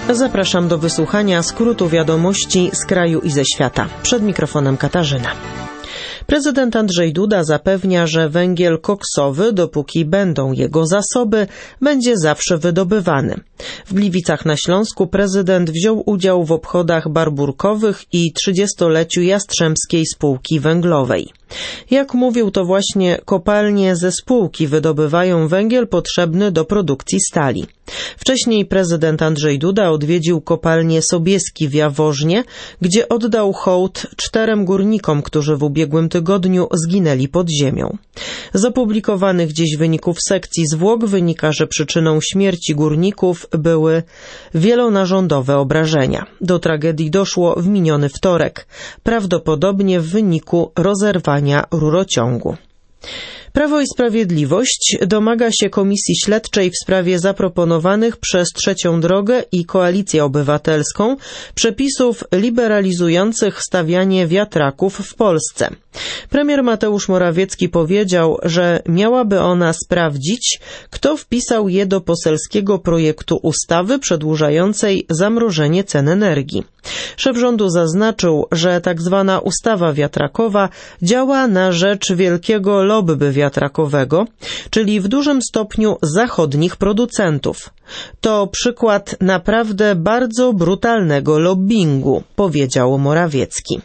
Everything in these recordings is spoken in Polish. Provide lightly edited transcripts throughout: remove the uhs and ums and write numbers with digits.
Zapraszam do wysłuchania skrótu wiadomości z kraju i ze świata. Przed mikrofonem Katarzyna. Prezydent Andrzej Duda zapewnia, że węgiel koksowy, dopóki będą jego zasoby, będzie zawsze wydobywany. W Gliwicach na Śląsku prezydent wziął udział w obchodach barburkowych i 30-leciu Jastrzębskiej Spółki Węglowej. Jak mówił, to właśnie kopalnie ze spółki wydobywają węgiel potrzebny do produkcji stali. Wcześniej prezydent Andrzej Duda odwiedził kopalnię Sobieski w Jaworznie, gdzie oddał hołd 4 górnikom, którzy w ubiegłym tygodniu zginęli pod ziemią. Z opublikowanych dziś wyników sekcji zwłok wynika, że przyczyną śmierci górników były wielonarządowe obrażenia. Do tragedii doszło w miniony wtorek, prawdopodobnie w wyniku rozerwania rurociągu. Prawo i Sprawiedliwość domaga się komisji śledczej w sprawie zaproponowanych przez Trzecią Drogę i Koalicję Obywatelską przepisów liberalizujących stawianie wiatraków w Polsce. Premier Mateusz Morawiecki powiedział, że miałaby ona sprawdzić, kto wpisał je do poselskiego projektu ustawy przedłużającej zamrożenie cen energii. Szef rządu zaznaczył, że tzw. ustawa wiatrakowa działa na rzecz wielkiego lobby wiatrakowego, czyli w dużym stopniu zachodnich producentów. To przykład naprawdę bardzo brutalnego lobbingu, powiedział Morawiecki.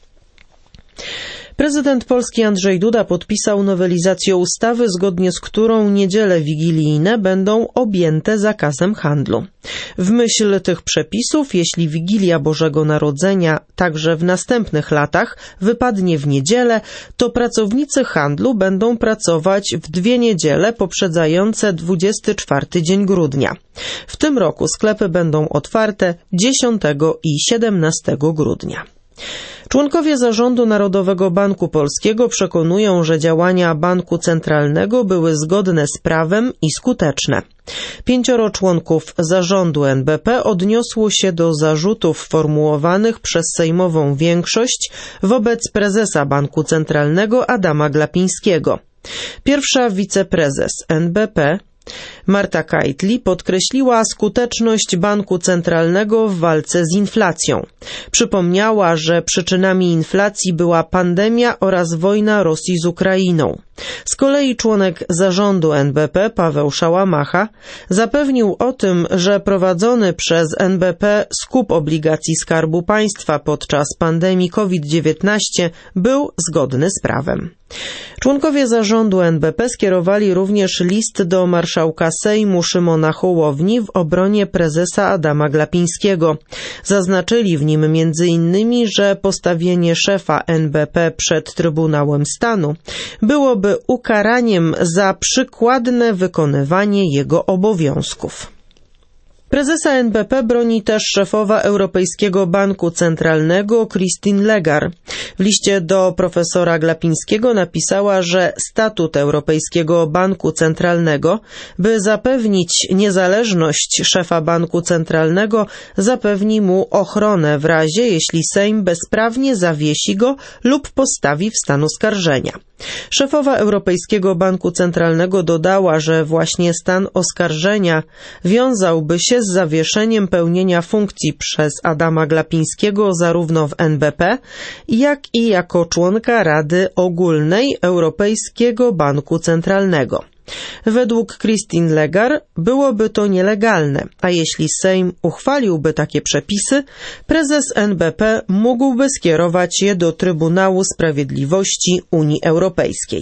Prezydent Polski Andrzej Duda podpisał nowelizację ustawy, zgodnie z którą niedziele wigilijne będą objęte zakazem handlu. W myśl tych przepisów, jeśli Wigilia Bożego Narodzenia także w następnych latach wypadnie w niedzielę, to pracownicy handlu będą pracować w 2 niedziele poprzedzające 24 dzień grudnia. W tym roku sklepy będą otwarte 10 i 17 grudnia. Członkowie Zarządu Narodowego Banku Polskiego przekonują, że działania Banku Centralnego były zgodne z prawem i skuteczne. 5 członków zarządu NBP odniosło się do zarzutów formułowanych przez sejmową większość wobec prezesa Banku Centralnego Adama Glapińskiego. Pierwsza wiceprezes NBP Marta Kajtli podkreśliła skuteczność Banku Centralnego w walce z inflacją. Przypomniała, że przyczynami inflacji była pandemia oraz wojna Rosji z Ukrainą. Z kolei członek zarządu NBP Paweł Szałamacha zapewnił o tym, że prowadzony przez NBP skup obligacji Skarbu Państwa podczas pandemii COVID-19 był zgodny z prawem. Członkowie zarządu NBP skierowali również list do marszałka Sejmu Szymona Hołowni w obronie prezesa Adama Glapińskiego. Zaznaczyli w nim m.in., że postawienie szefa NBP przed Trybunałem Stanu byłoby ukaraniem za przykładne wykonywanie jego obowiązków. Prezesa NBP broni też szefowa Europejskiego Banku Centralnego Christine Lagarde. W liście do profesora Glapińskiego napisała, że statut Europejskiego Banku Centralnego, by zapewnić niezależność szefa Banku Centralnego, zapewni mu ochronę w razie, jeśli Sejm bezprawnie zawiesi go lub postawi w stan oskarżenia. Szefowa Europejskiego Banku Centralnego dodała, że właśnie stan oskarżenia wiązałby się z zawieszeniem pełnienia funkcji przez Adama Glapińskiego zarówno w NBP, jak i jako członka Rady Ogólnej Europejskiego Banku Centralnego. Według Christine Lagarde byłoby to nielegalne, a jeśli Sejm uchwaliłby takie przepisy, prezes NBP mógłby skierować je do Trybunału Sprawiedliwości Unii Europejskiej.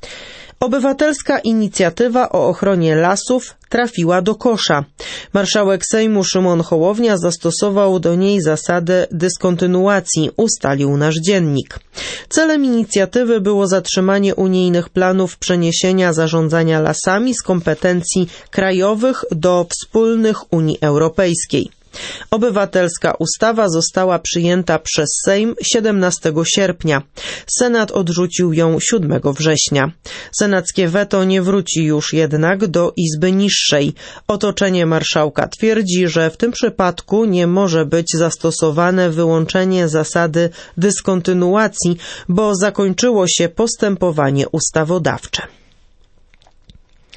Obywatelska inicjatywa o ochronie lasów trafiła do kosza. Marszałek Sejmu Szymon Hołownia zastosował do niej zasadę dyskontynuacji, ustalił nasz dziennik. Celem inicjatywy było zatrzymanie unijnych planów przeniesienia zarządzania lasami z kompetencji krajowych do wspólnych Unii Europejskiej. Obywatelska ustawa została przyjęta przez Sejm 17 sierpnia. Senat odrzucił ją 7 września. Senackie weto nie wróci już jednak do Izby Niższej. Otoczenie marszałka twierdzi, że w tym przypadku nie może być zastosowane wyłączenie zasady dyskontynuacji, bo zakończyło się postępowanie ustawodawcze.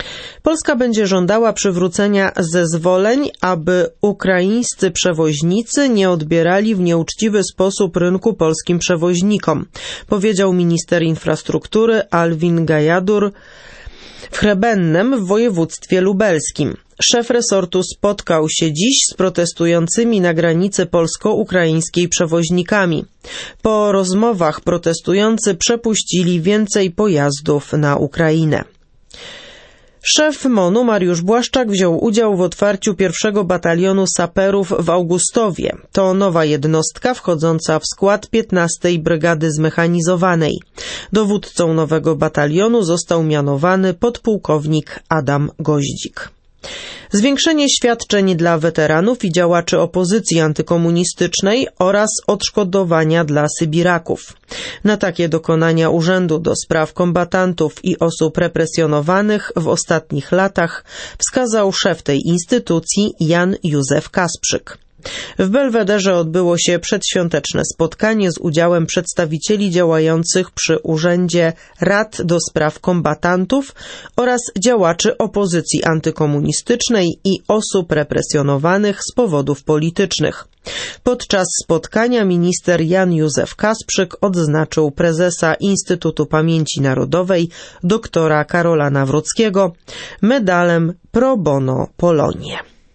Polska będzie żądała przywrócenia zezwoleń, aby ukraińscy przewoźnicy nie odbierali w nieuczciwy sposób rynku polskim przewoźnikom, powiedział minister infrastruktury Alvin Gajadur w Chrebennem w województwie lubelskim. Szef resortu spotkał się dziś z protestującymi na granicy polsko-ukraińskiej przewoźnikami. Po rozmowach protestujący przepuścili więcej pojazdów na Ukrainę. Szef MON-u Mariusz Błaszczak wziął udział w otwarciu 1. Batalionu Saperów w Augustowie. To nowa jednostka wchodząca w skład 15. Brygady Zmechanizowanej. Dowódcą nowego batalionu został mianowany podpułkownik Adam Goździk. Zwiększenie świadczeń dla weteranów i działaczy opozycji antykomunistycznej oraz odszkodowania dla sybiraków. Na takie dokonania Urzędu do Spraw Kombatantów i Osób Represjonowanych w ostatnich latach wskazał szef tej instytucji Jan Józef Kasprzyk. W Belwederze odbyło się przedświąteczne spotkanie z udziałem przedstawicieli działających przy Urzędzie Rad do Spraw Kombatantów oraz działaczy opozycji antykomunistycznej i osób represjonowanych z powodów politycznych. Podczas spotkania minister Jan Józef Kasprzyk odznaczył prezesa Instytutu Pamięci Narodowej doktora Karola Nawrockiego medalem Pro Bono Polonie.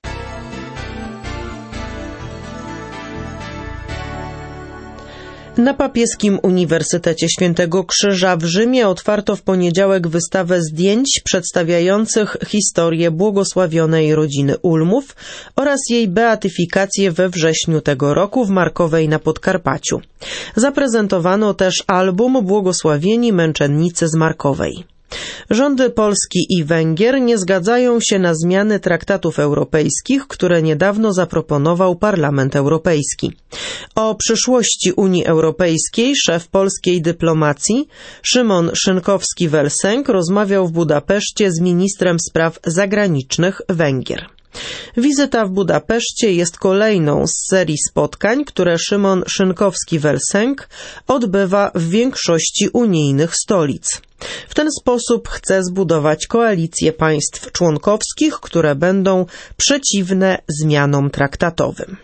Na Papieskim Uniwersytecie Świętego Krzyża w Rzymie otwarto w poniedziałek wystawę zdjęć przedstawiających historię błogosławionej rodziny Ulmów oraz jej beatyfikację we wrześniu tego roku w Markowej na Podkarpaciu. Zaprezentowano też album Błogosławieni męczennicy z Markowej. Rządy Polski i Węgier nie zgadzają się na zmiany traktatów europejskich, które niedawno zaproponował Parlament Europejski. O przyszłości Unii Europejskiej szef polskiej dyplomacji Szymon Szynkowski-Welsenk rozmawiał w Budapeszcie z ministrem spraw zagranicznych Węgier. Wizyta w Budapeszcie jest kolejną z serii spotkań, które Szymon Szynkowski-Welsenk odbywa w większości unijnych stolic. W ten sposób chce zbudować koalicję państw członkowskich, które będą przeciwne zmianom traktatowym.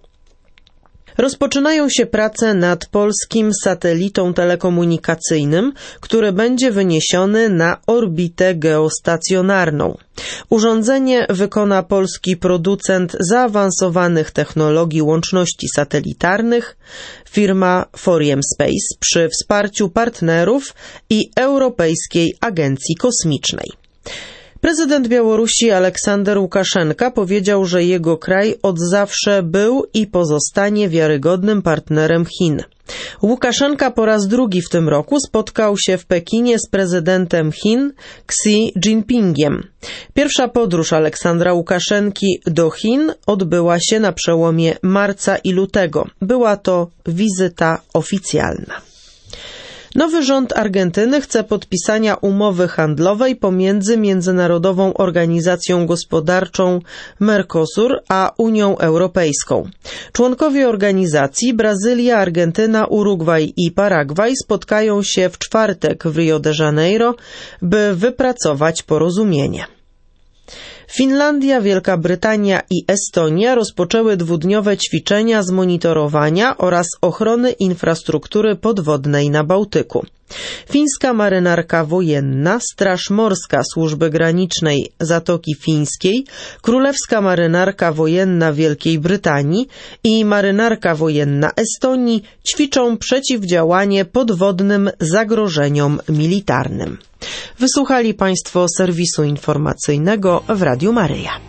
Rozpoczynają się prace nad polskim satelitą telekomunikacyjnym, który będzie wyniesiony na orbitę geostacjonarną. Urządzenie wykona polski producent zaawansowanych technologii łączności satelitarnych, firma Foriem Space, przy wsparciu partnerów i Europejskiej Agencji Kosmicznej. Prezydent Białorusi Aleksander Łukaszenka powiedział, że jego kraj od zawsze był i pozostanie wiarygodnym partnerem Chin. Łukaszenka po raz drugi w tym roku spotkał się w Pekinie z prezydentem Chin Xi Jinpingiem. Pierwsza podróż Aleksandra Łukaszenki do Chin odbyła się na przełomie marca i lutego. Była to wizyta oficjalna. Nowy rząd Argentyny chce podpisania umowy handlowej pomiędzy Międzynarodową Organizacją Gospodarczą Mercosur a Unią Europejską. Członkowie organizacji Brazylia, Argentyna, Urugwaj i Paragwaj spotkają się w czwartek w Rio de Janeiro, by wypracować porozumienie. Finlandia, Wielka Brytania i Estonia rozpoczęły dwudniowe ćwiczenia z monitorowania oraz ochrony infrastruktury podwodnej na Bałtyku. Fińska marynarka wojenna, Straż Morska Służby Granicznej Zatoki Fińskiej, Królewska Marynarka Wojenna Wielkiej Brytanii i Marynarka Wojenna Estonii ćwiczą przeciwdziałanie podwodnym zagrożeniom militarnym. Wysłuchali Państwo serwisu informacyjnego w Radiu Maryja.